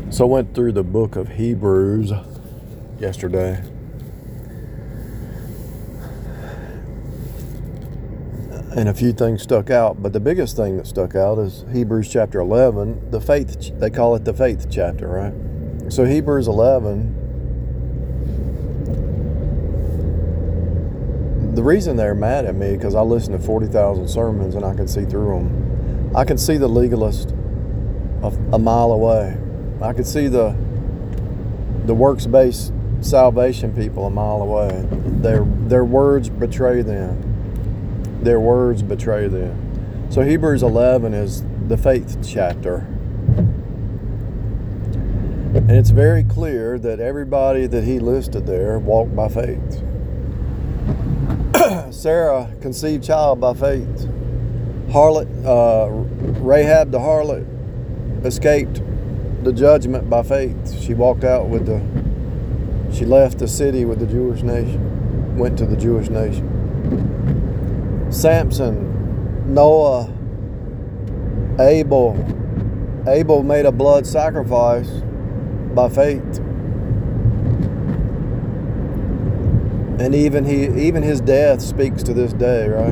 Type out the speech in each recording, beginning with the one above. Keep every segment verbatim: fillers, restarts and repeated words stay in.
So I went through the book of Hebrews yesterday. And a few things stuck out, but the biggest thing that stuck out is Hebrews chapter eleven, the faith, they call it the faith chapter, right? So Hebrews eleven, the reason they're mad at me, because I listen to forty thousand sermons and I can see through them. I can see the legalist a, a mile away. I can see the the works-based salvation people a mile away. Their their words betray them. Their words betray them. So Hebrews eleven is the faith chapter. And it's very clear that everybody that he listed there walked by faith. Sarah conceived child by faith. Harlot, uh, Rahab the harlot escaped the judgment by faith. She walked out with the, she left the city with the Jewish nation, went to the Jewish nation. Samson, Noah, Abel. Abel made a blood sacrifice by faith. And even he, even his death speaks to this day, right?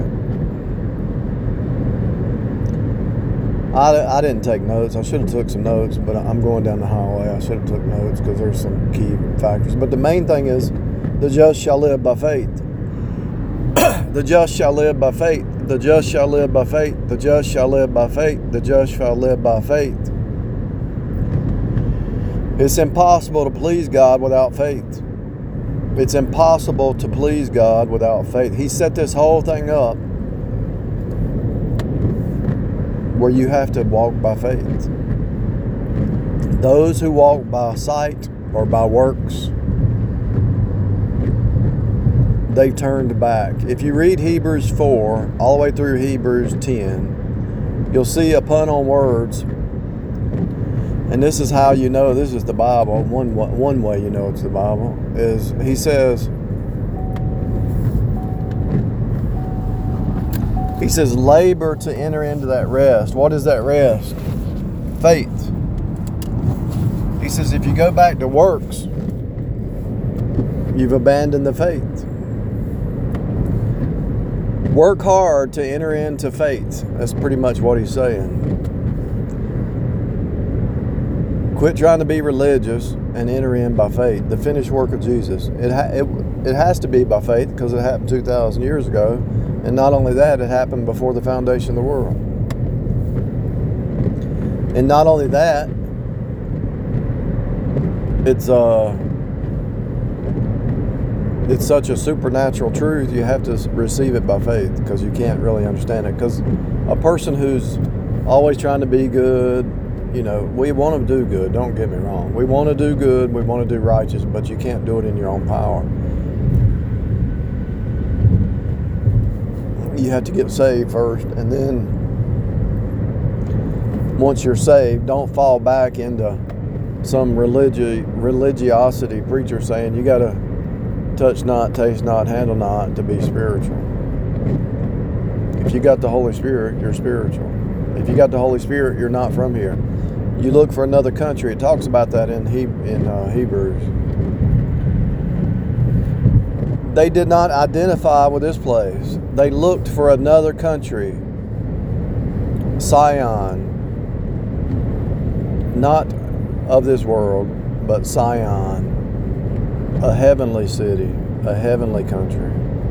I, I didn't take notes. I should have took some notes, but I'm going down the highway. I should have took notes because there's some key factors. But the main thing is, the just shall live by faith. The just shall live by faith. The just shall live by faith. The just shall live by faith. The just shall live by faith. It's impossible to please God without faith. It's impossible to please God without faith. He set this whole thing up where you have to walk by faith. Those who walk by sight or by works, they've turned back. If you read Hebrews four all the way through Hebrews ten, you'll see a pun on words. And this is how you know this is the Bible. One, one way you know it's the Bible is he says, He says, labor to enter into that rest. What is that rest? Faith. He says, if you go back to works, you've abandoned the faith. Work hard to enter into faith. That's pretty much what he's saying. Quit trying to be religious and enter in by faith. The finished work of Jesus. It, ha- it, it has to be by faith because it happened two thousand years ago. And not only that, it happened before the foundation of the world. And not only that, it's uh, it's such a supernatural truth, you have to receive it by faith because you can't really understand it. Because a person who's always trying to be good, you know, we want to do good, don't get me wrong. We want to do good, we want to do righteous, but you can't do it in your own power. You have to get saved first, and then once you're saved, don't fall back into some religi- religiosity preacher saying you got to touch not, taste not, handle not to be spiritual. If you got the Holy Spirit, you're spiritual. If you got the Holy Spirit, you're not from here. You look for another country. It talks about that in he- in uh, Hebrews. They did not identify with this place. They looked for another country. Sion. Not of this world, but Sion. A heavenly city. A heavenly country.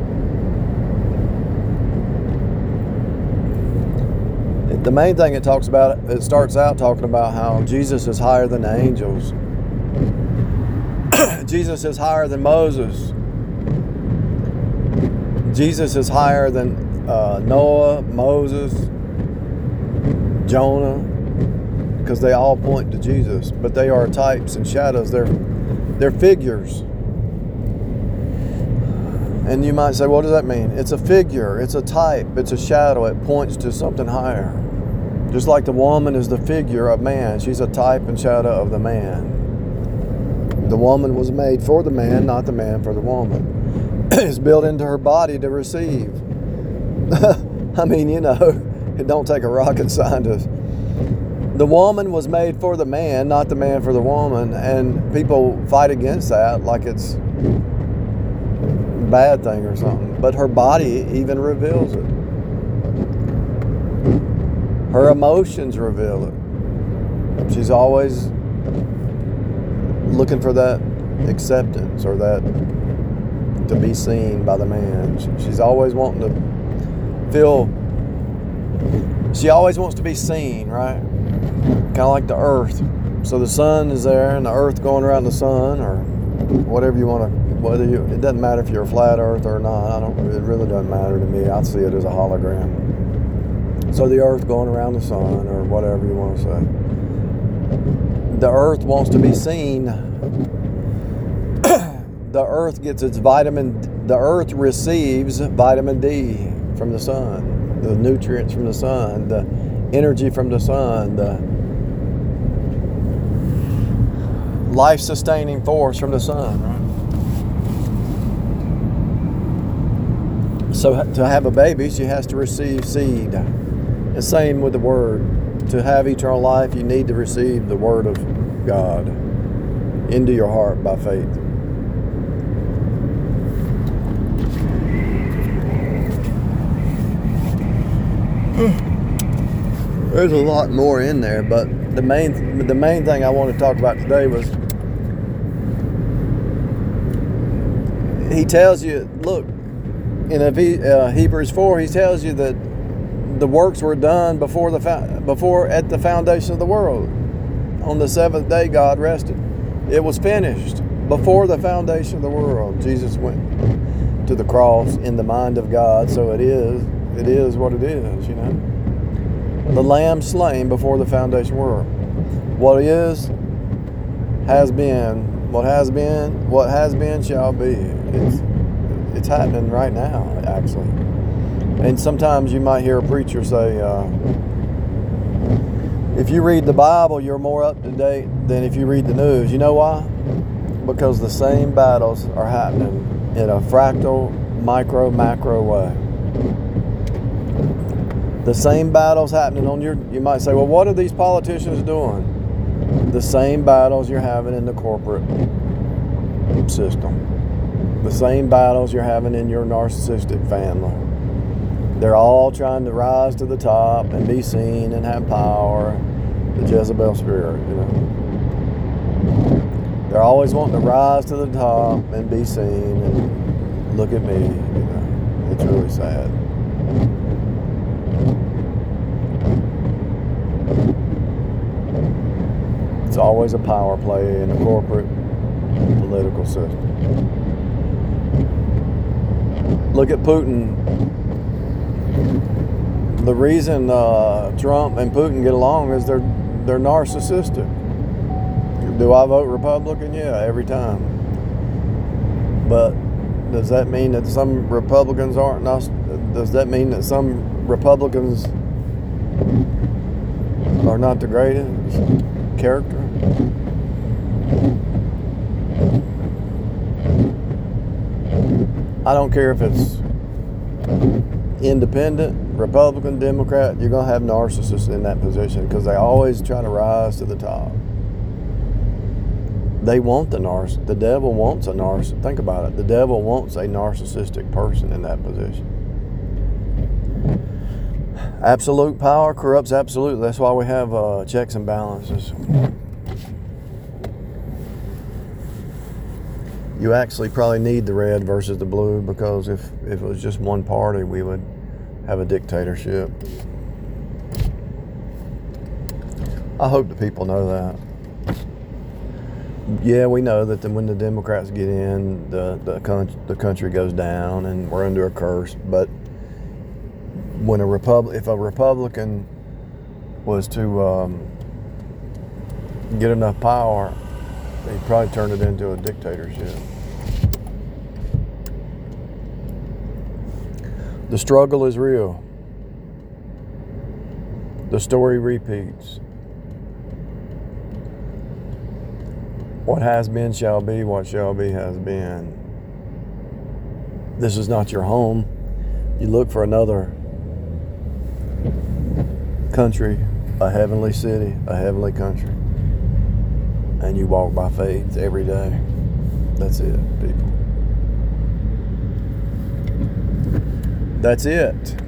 The main thing it talks about, it starts out talking about how Jesus is higher than the angels. Jesus is higher than Moses. Jesus is higher than uh, Noah, Moses, Jonah, because they all point to Jesus, but they are types and shadows. They're, they're figures. And you might say, what does that mean? It's a figure, it's a type, it's a shadow, it points to something higher. Just like the woman is the figure of man, she's a type and shadow of the man. The woman was made for the man, not the man for the woman. It's built into her body to receive. I mean, you know, it don't take a rocket scientist The woman was made for the man, not the man for the woman, and people fight against that like it's a bad thing or something. But her body even reveals it. Her emotions reveal it. She's always looking for that acceptance or that to be seen by the man. She's always wanting to feel, she always wants to be seen, right? Kind of like the earth. So the sun is there and the earth going around the sun, or whatever you want to, whether you, it doesn't matter if you're a flat earth or not. I don't, it really doesn't matter to me. I see it as a hologram. So the earth going around the sun, or whatever you want to say. The earth wants to be seen. The earth gets its vitamin, the earth receives vitamin D from the sun, the nutrients from the sun, the energy from the sun, the life-sustaining force from the sun, right? So to have a baby, she has to receive seed. The same with the Word. To have eternal life, you need to receive the Word of God into your heart by faith. There's a lot more in there, but the main the main thing I want to talk about today was, he tells you, look, in uh, Hebrews four, he tells you that the works were done before the before at the foundation of the world. On the seventh day, God rested. It was finished before the foundation of the world. Jesus went to the cross in the mind of God, so it is. It is what it is, you know. The Lamb slain before the foundation of the world. What is, has been. What has been, what has been shall be. It's it's happening right now, actually. And sometimes you might hear a preacher say, uh, if you read the Bible, you're more up to date than if you read the news. You know why? Because the same battles are happening in a fractal, micro, macro way. The same battles happening on your, you might say, well, what are these politicians doing? The same battles you're having in the corporate system. The same battles you're having in your narcissistic family. They're all trying to rise to the top and be seen and have power. The Jezebel spirit, you know. They're always wanting to rise to the top and be seen and look at me, you know. It's really sad. It's always a power play in the corporate political system. Look at Putin. The reason uh, Trump and Putin get along is they're they're narcissistic. Do I vote Republican? Yeah, every time. But does that mean that some Republicans aren't? Does that mean that some Republicans are not the greatest character? I don't care if it's independent, Republican, Democrat, you're going to have narcissists in that position because they always try to rise to the top. They want the narciss. The devil wants a narcissist. Think about it. The devil wants a narcissistic person in that position. Absolute power corrupts absolute. That's why we have uh, checks and balances. You actually probably need the red versus the blue, because if, if it was just one party, we would have a dictatorship. I hope the people know that. Yeah, we know that the, when the Democrats get in, the the, con- the country goes down and we're under a curse. But when a Repub- if a Republican was to um, get enough power, he'd probably turn it into a dictatorship. The struggle is real. The story repeats. What has been shall be, what shall be has been. This is not your home. You look for another country a heavenly city, a heavenly country. And you walk by faith every day. That's it, people. That's it.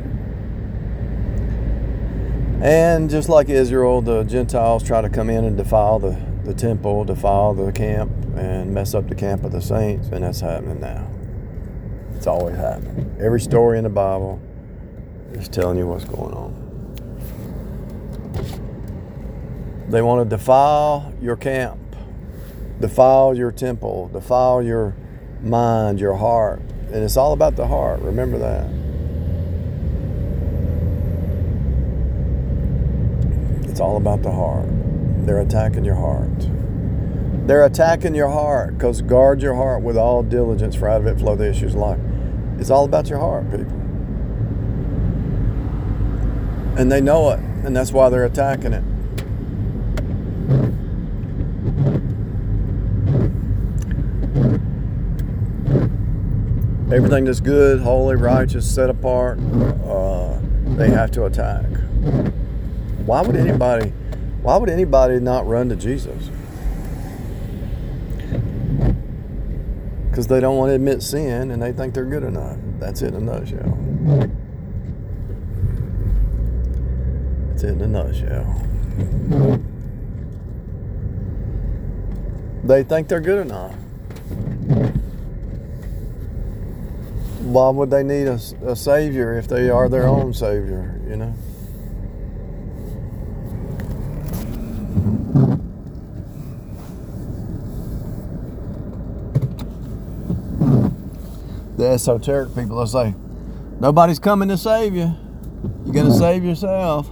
And just like Israel, the Gentiles try to come in and defile the, the temple, defile the camp, and mess up the camp of the saints, and that's happening now. It's always happening. Every story in the Bible is telling you what's going on. They want to defile your camp, defile your temple, defile your mind, your heart. And it's all about the heart. Remember that. It's all about the heart. They're attacking your heart. They're attacking your heart because guard your heart with all diligence, for out of it flow the issues of life. It's all about your heart, people. And they know it, and that's why they're attacking it. Everything that's good, holy, righteous, set apart, uh, they have to attack. Why would anybody, why would anybody not run to Jesus? Because they don't want to admit sin and they think they're good enough. That's it in a nutshell. That's it in a nutshell. They think they're good enough. Why would they need a, a savior if they are their own savior, you know? The esoteric people will say, nobody's coming to save you. You're going to save yourself.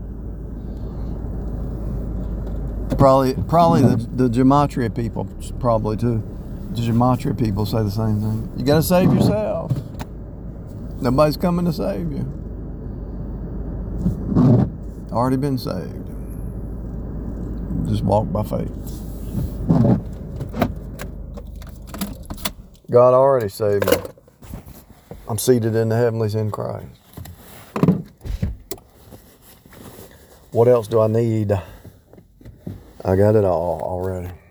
Probably probably the, the gematria people, probably too. The gematria people say the same thing. You got to save yourself. Nobody's coming to save you. Already been saved. Just walk by faith. God already saved me. I'm seated in the heavenlies in Christ. What else do I need? I got it all already.